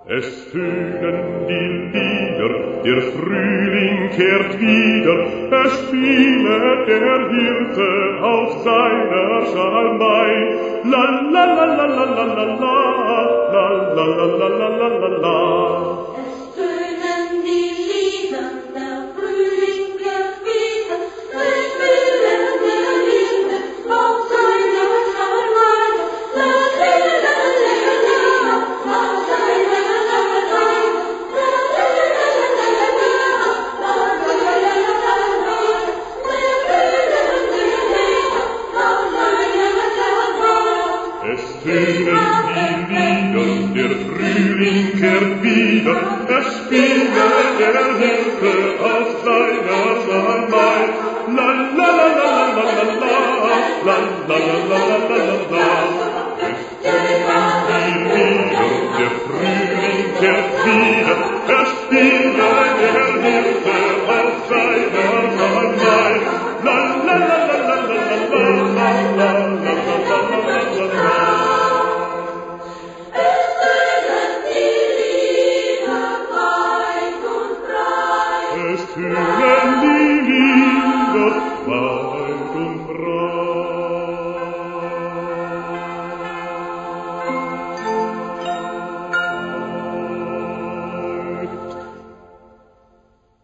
Es tönen die Lieder, der Frühling kehrt wieder, es spielt der Hirte auf seiner Schalmei. La la la la la la la la, la la la la la la la la. Es tönen die Lieder, der Frühling kehrt wieder, es spielt der Hirte auf seiner Schalmei. La la la la la la, auf seiner Es tönen die Lieder, der Frühling kehrt wieder, es spielt der Hirte auf seiner Schalmei. La la la la la la la, la la la la la la la. Es tönen die Lieder, der Frühling kehrt wieder, es spielt der Hirte auf seiner Schalmei. La la la la la la la la la la la. Es tönen